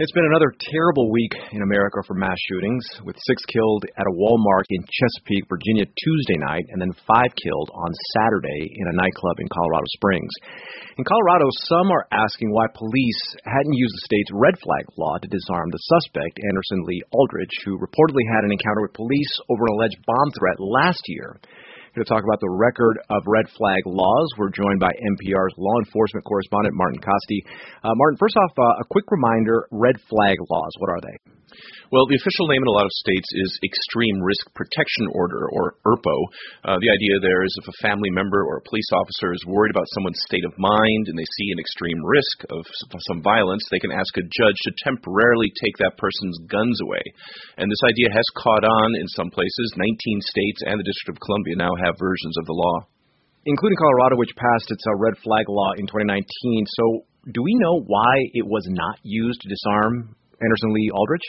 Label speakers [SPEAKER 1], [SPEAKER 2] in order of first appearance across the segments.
[SPEAKER 1] It's been another terrible week in America for mass shootings, with 6 killed at a Walmart in Chesapeake, Virginia Tuesday night, and then 5 killed on Saturday in a nightclub in Colorado Springs. In Colorado, some are asking why police hadn't used the state's red flag law to disarm the suspect, Anderson Lee Aldrich, who reportedly had an encounter with police over an alleged bomb threat last year. Here to talk about the record of red flag laws, we're joined by NPR's law enforcement correspondent, Martin Kaste. Martin, first off, a quick reminder, red flag laws, what are they?
[SPEAKER 2] Well, the official name in a lot of states is Extreme Risk Protection Order, or ERPO. The idea there is if a family member or a police officer is worried about someone's state of mind and they see an extreme risk of some violence, they can ask a judge to temporarily take that person's guns away. And this idea has caught on in some places. 19 states and the District of Columbia now have versions of the law,
[SPEAKER 1] including Colorado, which passed its red flag law in 2019. So do we know why it was not used to disarm Anderson Lee Aldrich?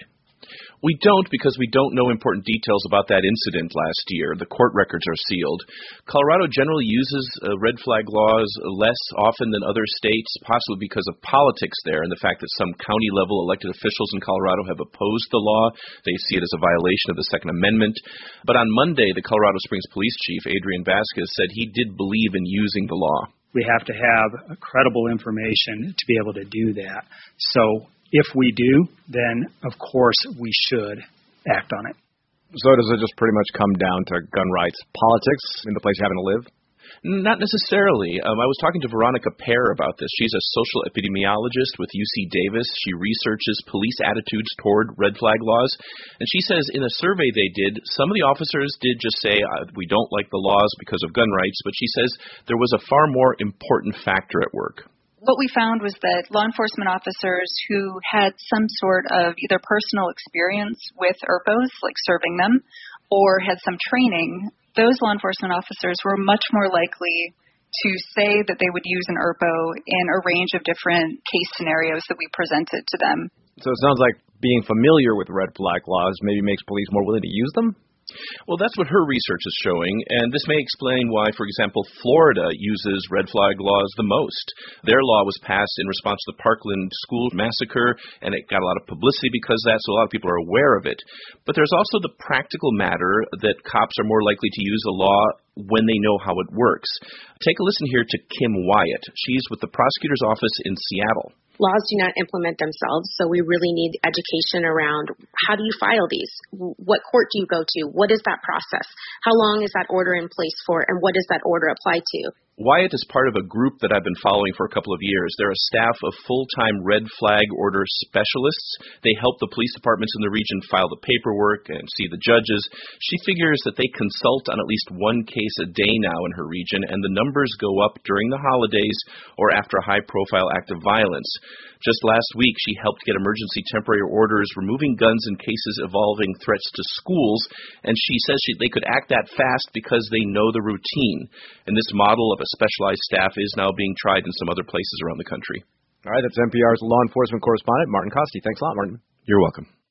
[SPEAKER 2] We don't, because we don't know important details about that incident last year. The court records are sealed. Colorado generally uses red flag laws less often than other states, possibly because of politics there and the fact that some county-level elected officials in Colorado have opposed the law. They see it as a violation of the Second Amendment. But on Monday, the Colorado Springs Police Chief, Adrian Vasquez, said he did believe in using the law.
[SPEAKER 3] We have to have credible information to be able to do that. So if we do, then of course we should act on it.
[SPEAKER 1] So does it just pretty much come down to gun rights politics in the place you happen to live?
[SPEAKER 2] Not necessarily. I was talking to Veronica Pear about this. She's a social epidemiologist with UC Davis. She researches police attitudes toward red flag laws. And she says in a survey they did, some of the officers did just say, we don't like the laws because of gun rights. But she says there was a far more important factor at work.
[SPEAKER 4] What we found was that law enforcement officers who had some sort of either personal experience with ERPOs, like serving them, or had some training, those law enforcement officers were much more likely to say that they would use an ERPO in a range of different case scenarios that we presented to them.
[SPEAKER 1] So it sounds like being familiar with red flag laws maybe makes police more willing to use them?
[SPEAKER 2] Well, that's what her research is showing, and this may explain why, for example, Florida uses red flag laws the most. Their law was passed in response to the Parkland school massacre, and it got a lot of publicity because of that, so a lot of people are aware of it. But there's also the practical matter that cops are more likely to use a law when they know how it works. Take a listen here to Kim Wyatt. She's with the prosecutor's office in Seattle.
[SPEAKER 5] Laws do not implement themselves, so we really need education around how do you file these? What court do you go to? What is that process? How long is that order in place for, and what does that order apply to?
[SPEAKER 2] Wyatt is part of a group that I've been following for a couple of years. They're a staff of full-time red flag order specialists. They help the police departments in the region file the paperwork and see the judges. She figures that they consult on at least one case a day now in her region, and the numbers go up during the holidays or after a high-profile act of violence. Just last week, she helped get emergency temporary orders removing guns in cases involving threats to schools, and she says they could act that fast because they know the routine. And this model of a specialized staff is now being tried in some other places around the country.
[SPEAKER 1] All right, that's NPR's law enforcement correspondent, Martin Kaste. Thanks a lot, Martin.
[SPEAKER 2] You're welcome.